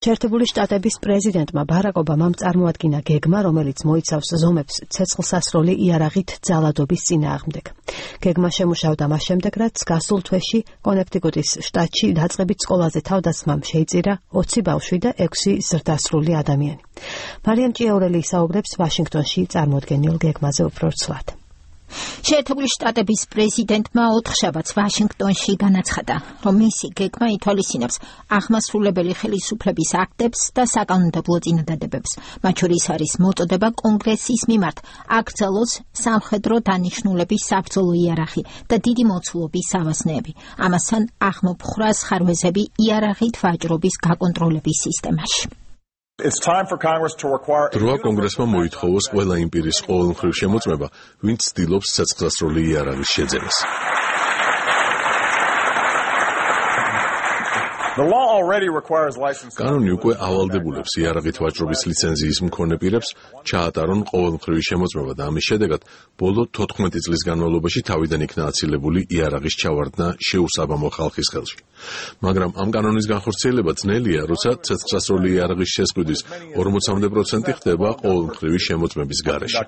შეერთებული შტატების პრეზიდენტმა ბარაკ ობამამ წარმოადგინა გეგმა, რომელიც მოიცავს ზომებს ცეცხლსასროლი იარაღით ძალადობის წინააღმდეგ. გეგმა შემუშავდა მას შემდეგ, რაც გასულ თვეში კონექტიკუტის შტატში დაწყებით სკოლაზე თავდასხმამ შეიწირა 20 ბავშვი და 6 ზრდასრული ადამიანი. მარიამ ჭიაურელი ისაუბრებს ვაშინგტონში წარმოდგენილ გეგმაზე უფრო ცვლად. შეერთებული შტატების პრეზიდენტმა ოთხშაბათს ვაშინგტონში განაცხადა, რომ მისი გეგმა ითვალისწინებს აღმასრულებელი ხელისუფლების აქტებს და საკანონმდებლო წინადადებებს. მათ შორის არის მოწოდება კონგრესის მიმართ აკრძალოს სამხედრო დანიშნულების საბრძოლო იარაღი და დიდი მოცულობის სავაზნეები. ამასთან აღმოფხვრა სხარვეზები იარაღით ვაჭრობის გაკონტროლების სისტემაში. დროა კონგრესმა მოითხოვოს ყველა იმპერიის ყოველმხრივ შემოწმება, ვინც ცდილობს ცეცხლსასროლი იარაღის შეძენას. კანონი უკვე ავალდებულებს იარაღით ვაჭრობის ლიცენზიის მქონე პირებს ჩაატარონ ყოველმხრივი შემოწმება და ამის შედეგად ბოლო 14 წლის განმავლობაში თავიდან იქნა აცილებული იარაღის ჩავარდნა შეუსაბამო ხალხის ხელში. მაგრამ ამ კანონის განხორციელება ძნელია, როცა ცეცხლსასროლი იარაღის შესყიდვის 40% ხდება ყოველმხრივი შემოწმების გარეშე.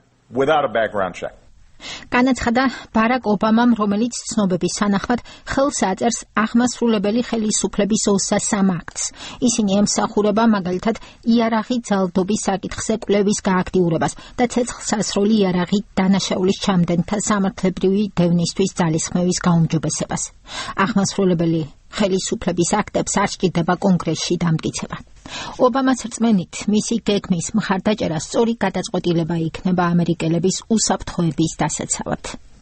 განაცხადა ბარაკ ობამამ, რომელიც ცნობების თანახმად ხელს აწერს აღმასრულებელი ხელისუფლების 23 აქტს. ისინი ემსახურება მაგალითად იარაღით ძალადობის საკითხზე კვლევის გააქტიურებას და ცეცხლსასროლი იარაღით დანაშაულის ჩამდენთა სამართლებრივი დევნისთვის ძალისხმევის გაუმჯობესებას. აღმასრულებელი ხელისუფლების აქტებს არ სჭირდება კონგრესში დამტკიცება. ობამას რწმენით, მისი გეგმის მხარდაჭერა სწორი გადაწყვეტილება იქნება ამერიკელების უსაფრთხოების დასაცავად.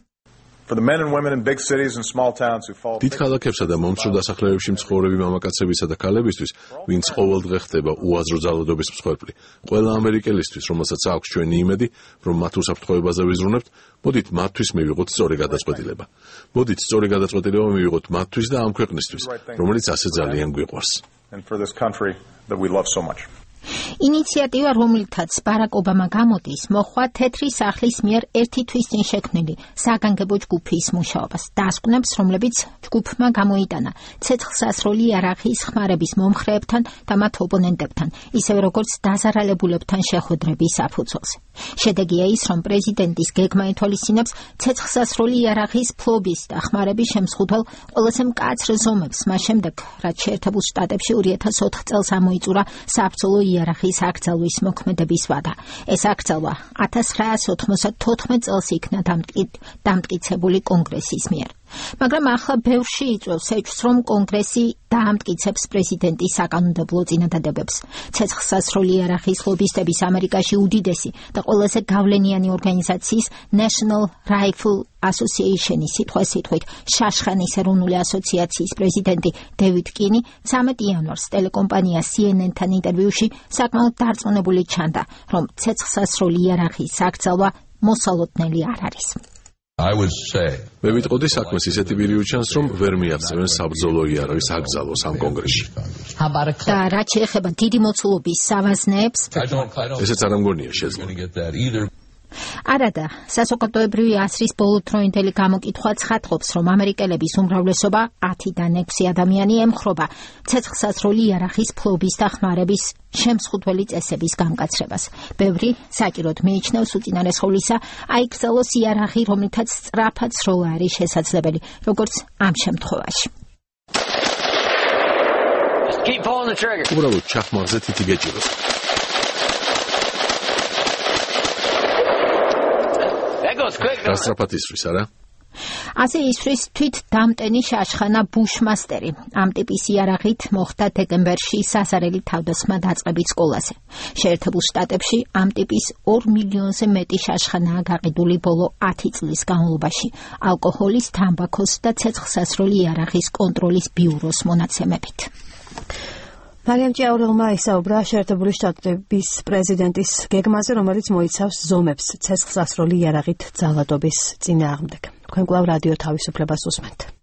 დიდ ქალაქებსა და მომცრო დასახლებებში მცხოვრები მამაკაცებისა და ქალებისთვის, ვინც ყოველდღე ხდება უაზრო ძალადობის მსხვერპლი, ყველა ამერიკელისთვის, რომელსაც აქვს ჩვენი იმედი, რომ მათ უსაფრთხოებაზე ვიზრუნებთ, მოდით მათთვის მივიღოთ სწორი გადაწყვეტილება. მოდით სწორი გადაწყვეტილება მივიღოთ მათთვის და ამ ქვეყნისთვის, რომელიც ასე ძალიან გვიყვარს. ინიციატივა, რომლითაც ბარაკ ობამა გამოდის, მოხვა თეთრი სახლის მიერ ერთი თვის წინ შექმნილი საგანგებო ჯგუფის მუშაობას. დასკვნებს, რომლებიც ჯგუფმა გამოიტანა ცეცხლსასროლი იარაღის ხმარების მომხრეებთან და მათ ოპონენტებთან, ისევე როგორც დაზარალებულებთან შეხვედრების საფუძველზე. შედეგია ის, რომ პრეზიდენტის გეგმა ითვალისწინებს ცეცხლსასროლი იარაღის ფლობის და ხმარების შემსხუთველ ყველაზე მკაცრ ზომებს, მას შემდეგ, რაც შეერთებულ შტატებში 2004 წელს ამოიწურა საბრძოლო იარაღის აკრძალვის მოქმედების ვადა. ეს აკრძალვა 1994 წელს იქნა დამტკიცებული კონგრესის მიერ. მაგრამ ახლა ბევრში იწვევს ეჭვს, რომ კონგრესი დაამტკიცებს პრეზიდენტის საკანონმდებლო წინადადებებს. ცეცხლსასროლი იარაღის ლობისტების ამერიკაში უდიდესი და ყველაზე გავლენიანი ორგანიზაციის National Rifle Association-ის სიტყვით შაშხანის ეროვნული ასოციაციის პრეზიდენტი დევიდ კინი 13 იანვარს ტელეკომპანია CNN-თან ინტერვიუში საკმაოდ დარწმუნებული ჩანდა, რომ ცეცხლსასროლი იარაღის აკრძალვა მოსალოდნელი არ არის. მე ვიტყოდი საქმეს ისეთი პირი უჩანს, რომ ვერ მიაღწევენ საბრძოლო იარაღის აკრძალვას ამ კონგრესში. და რაც შეეხება დიდი მოცულობის სავაზნეებს, ესეც არ ამგონია შეძლო. არადა, საზოგადოებრივი ასრის ბოლოდროინდელი გამოკითხვა ცხადყოფს, რომ ამერიკელების უმრავლესობა 10-დან 6 ადამიანი ემხრობა ცეცხლსასროლი იარაღის ფლობის და ხმარების შემსხუთველი წესების გამკაცრებას. ბევრი საჭიროდ მიიჩნევს უწინარესხოლისა აიკრძალოს იარაღი, რომლითაც სწრაფად სროლა არის შესაძლებელი, როგორც ამ შემთხვევაში. უბრალოდ ჩახმაღზე თითი გეჭიროს. გასწრაფად ისვრის, არა? ასე ისვრის თვით დამტენი შაშხანა ბუშმასტერი. ამ ტიპის იარაღით მოხდა დეკემბერში საზარელი თავდასხმა დაწყებით სკოლაზე. შეერთებულ შტატებში ამ ტიპის 2 მილიონზე მეტი შაშხანაა გაყიდული ბოლო 10 წლის განმავლობაში ალკოჰოლის, თამბაქოს და ცეცხლსასროლი იარაღის კონტროლის ბიუროს მონაცემებით. მარიამ ჭიაურელმა ისაუბრა შეერთებული შტატების პრეზიდენტის გეგმაზე, რომელიც მოიცავს ზომებს ცეცხლსასროლი იარაღით ძალადობის წინააღმდეგ. თქვენ კვლავ რადიო თავისუფლებას უსმენთ.